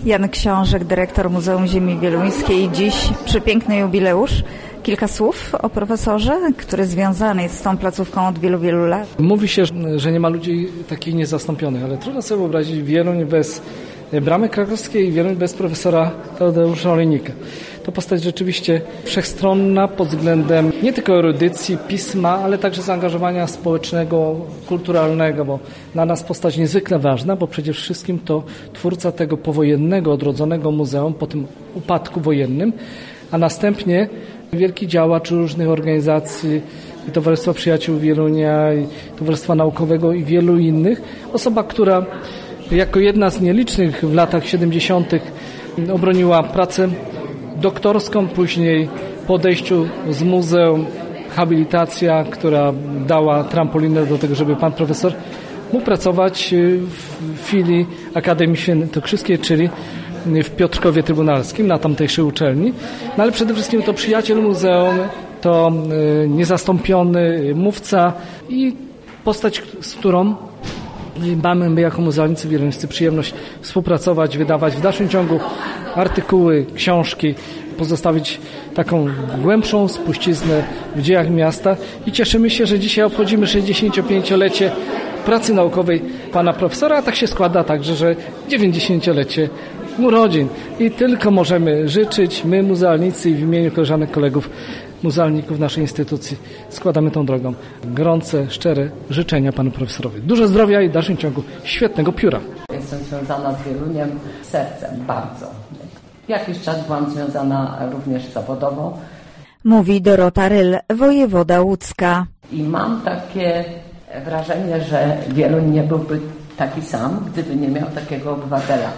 Jan Książek, dyrektor Muzeum Ziemi Wieluńskiej. Dziś przepiękny jubileusz. Kilka słów o profesorze, który związany jest z tą placówką od wielu, wielu lat. Mówi się, że nie ma ludzi takich niezastąpionych, ale trudno sobie wyobrazić Wieluń bez Bramy Krakowskiej i Wieluń bez profesora Tadeusza Olejnika. To postać rzeczywiście wszechstronna pod względem nie tylko erudycji, pisma, ale także zaangażowania społecznego, kulturalnego, bo dla nas postać niezwykle ważna, bo przede wszystkim to twórca tego powojennego, odrodzonego muzeum po tym upadku wojennym, a następnie wielki działacz różnych organizacji, i Towarzystwa Przyjaciół Wielunia, i Towarzystwa Naukowego i wielu innych. Osoba, która jako jedna z nielicznych w latach 70. obroniła pracę doktorską, później po odejściu z muzeum habilitacja, która dała trampolinę do tego, żeby pan profesor mógł pracować w filii Akademii Świętokrzyskiej, czyli w Piotrkowie Trybunalskim, na tamtejszej uczelni. No ale przede wszystkim to przyjaciel muzeum, to niezastąpiony mówca i postać, z którą mamy my jako muzealnicy wieluńscy przyjemność współpracować, wydawać w dalszym ciągu artykuły, książki, pozostawić taką głębszą spuściznę w dziejach miasta i cieszymy się, że dzisiaj obchodzimy 65-lecie pracy naukowej pana profesora, a tak się składa także, że 90-lecie urodzin. I tylko możemy życzyć, my muzealnicy i w imieniu koleżanek, kolegów muzealników naszej instytucji składamy tą drogą gorące, szczere życzenia panu profesorowi. Dużo zdrowia i w dalszym ciągu świetnego pióra. Jestem związana z Wieluniem sercem, bardzo. Jakiś czas byłam związana również zawodowo. Mówi Dorota Ryl, wojewoda łódzka. I mam takie wrażenie, że Wieluń nie byłby taki sam, gdyby nie miał takiego obywatela.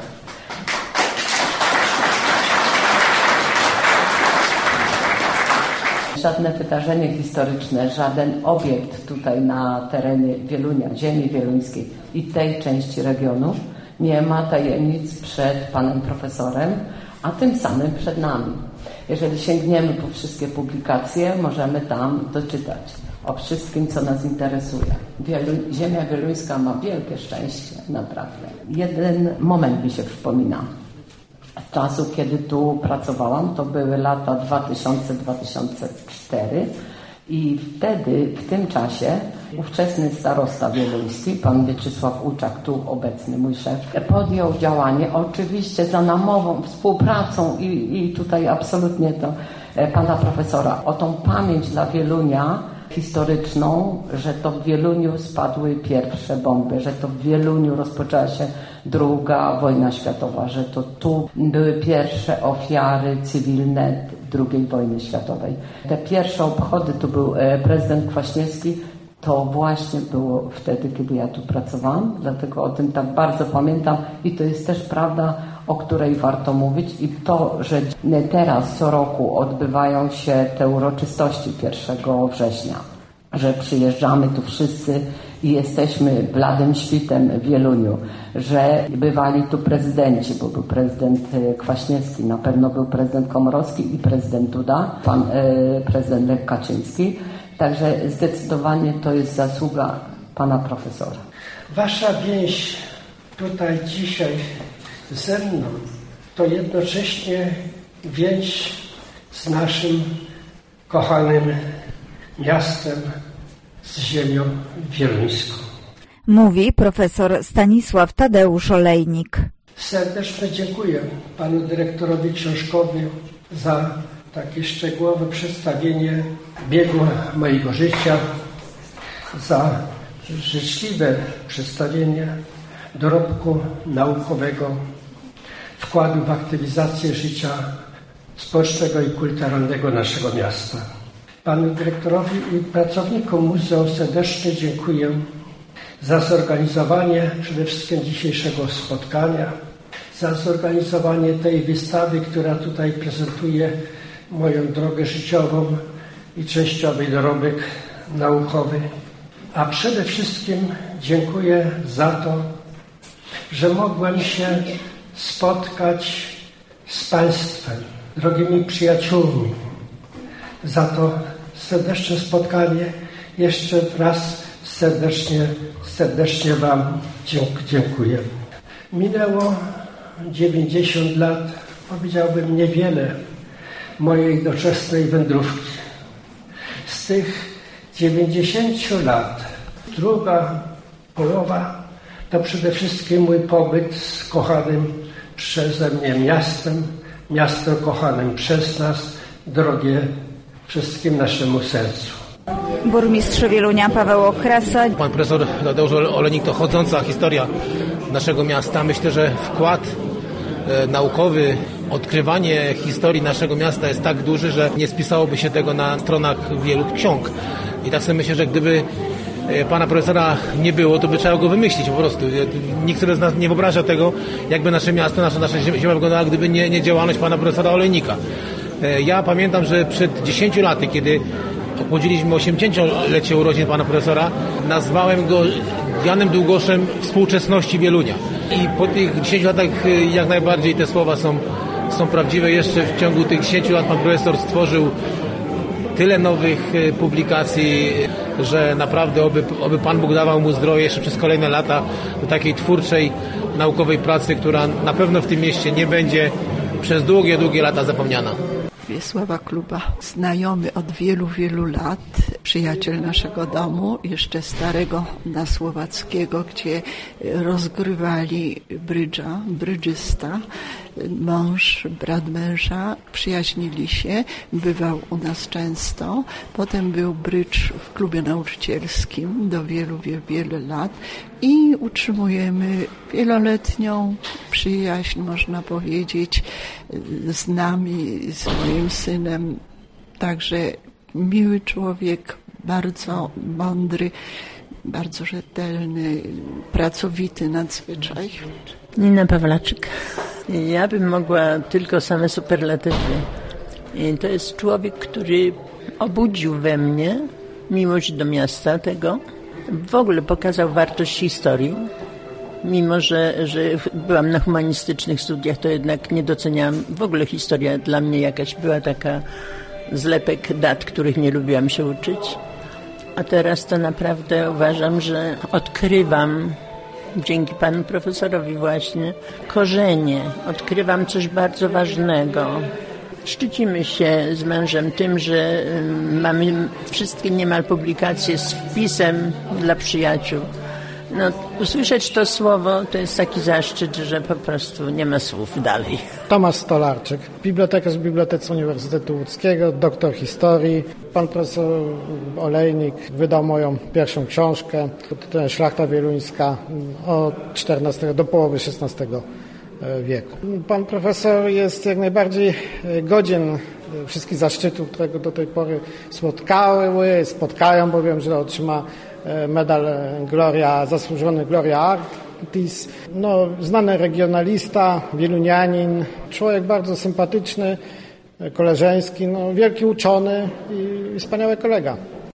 Żadne wydarzenie historyczne, żaden obiekt tutaj na terenie Wielunia, ziemi wieluńskiej i tej części regionu nie ma tajemnic przed panem profesorem, a tym samym przed nami. Jeżeli sięgniemy po wszystkie publikacje, możemy tam doczytać o wszystkim, co nas interesuje. Ziemia wieluńska ma wielkie szczęście, naprawdę. Jeden moment mi się przypomina. Z czasu, kiedy tu pracowałam, to były lata 2000-2004 i wtedy, w tym czasie, ówczesny starosta wieluński, pan Mieczysław Uczak, tu obecny mój szef, podjął działanie, oczywiście za namową, współpracą i tutaj absolutnie to pana profesora, o tą pamięć dla Wielunia historyczną, że to w Wieluniu spadły pierwsze bomby, że to w Wieluniu rozpoczęła się II wojna światowa, że to tu były pierwsze ofiary cywilne II wojny światowej. Te pierwsze obchody, tu był prezydent Kwaśniewski, to właśnie było wtedy, kiedy ja tu pracowałam, dlatego o tym tak bardzo pamiętam i to jest też prawda, o której warto mówić i to, że teraz co roku odbywają się te uroczystości 1 września, że przyjeżdżamy tu wszyscy i jesteśmy bladym świtem w Wieluniu, że bywali tu prezydenci, bo był prezydent Kwaśniewski, na pewno był prezydent Komorowski i prezydent Duda, pan prezydent Lech Kaczyński. Także zdecydowanie to jest zasługa pana profesora. Wasza więź tutaj dzisiaj ze mną to jednocześnie więź z naszym kochanym miastem, z ziemią wieluńską. Mówi profesor Stanisław Tadeusz Olejnik. Serdecznie dziękuję panu dyrektorowi Książkowi za takie szczegółowe przedstawienie biegu mojego życia, za życzliwe przedstawienie dorobku naukowego, wkładu w aktywizację życia społecznego i kulturalnego naszego miasta. Panu dyrektorowi i pracownikom muzeum serdecznie dziękuję za zorganizowanie przede wszystkim dzisiejszego spotkania, za zorganizowanie tej wystawy, która tutaj prezentuje moją drogę życiową i częściowy dorobek naukowy. A przede wszystkim dziękuję za to, że mogłem się spotkać z Państwem, drogimi przyjaciółmi. Za to serdeczne spotkanie jeszcze raz serdecznie Wam dziękuję. Minęło 90 lat, powiedziałbym, niewiele mojej doczesnej wędrówki. Z tych 90 lat druga połowa to przede wszystkim mój pobyt z kochanym przeze mnie miastem, miasto kochanym przez nas, drogie wszystkim naszemu sercu. Burmistrz Wielunia Paweł Okrasa. Pan profesor Tadeusz Olejnik to chodząca historia naszego miasta. Myślę, że wkład naukowy, odkrywanie historii naszego miasta jest tak duży, że nie spisałoby się tego na stronach wielu ksiąg. I tak sobie myślę, że gdyby pana profesora nie było, to by trzeba go wymyślić po prostu. Nikt sobie z nas nie wyobraża tego, jakby nasze miasto, nasza ziemia wyglądała, gdyby nie działalność pana profesora Olejnika. Ja pamiętam, że przed 10 laty, kiedy obchodziliśmy 80-lecie urodzin pana profesora, nazwałem go Janem Długoszem współczesności Wielunia. I po tych 10 latach jak najbardziej te słowa są prawdziwe. Jeszcze w ciągu tych 10 lat pan profesor stworzył tyle nowych publikacji, że naprawdę oby Pan Bóg dawał mu zdrowie jeszcze przez kolejne lata do takiej twórczej, naukowej pracy, która na pewno w tym mieście nie będzie przez długie, długie lata zapomniana. Wiesława Kluba, znajomy od wielu, wielu lat, przyjaciel naszego domu, jeszcze starego na Słowackiego, gdzie rozgrywali brydża, brydżysta, mąż, brat męża, przyjaźnili się, bywał u nas często, potem był brydż w klubie nauczycielskim do wielu, wielu lat i utrzymujemy wieloletnią przyjaźń, można powiedzieć, z nami, z moim synem. Także miły człowiek, bardzo mądry, bardzo rzetelny, pracowity nadzwyczaj. Nina Pawlaczyk. Ja bym mogła tylko same superlatywy. I to jest człowiek, który obudził we mnie miłość do miasta tego. W ogóle pokazał wartość historii. Mimo, że byłam na humanistycznych studiach, to jednak nie doceniałam. W ogóle historia dla mnie jakaś była taka zlepek dat, których nie lubiłam się uczyć. A teraz to naprawdę uważam, że odkrywam, dzięki panu profesorowi właśnie, korzenie. Odkrywam coś bardzo ważnego. Szczycimy się z mężem tym, że mamy wszystkie niemal publikacje z wpisem dla przyjaciół. No, usłyszeć to słowo to jest taki zaszczyt, że po prostu nie ma słów dalej. Tomasz Stolarczyk, bibliotekarz w Bibliotece Uniwersytetu Łódzkiego, doktor historii. Pan profesor Olejnik wydał moją pierwszą książkę, Szlachta Wieluńska od XIV do połowy XVI wieku. Pan profesor jest jak najbardziej godzien wszystkich zaszczytów, które go do tej pory spotkają, bo wiem, że otrzyma medal zasłużony Gloria Artis. Znany regionalista, wielunianin, człowiek bardzo sympatyczny, koleżeński, wielki uczony i wspaniały kolega.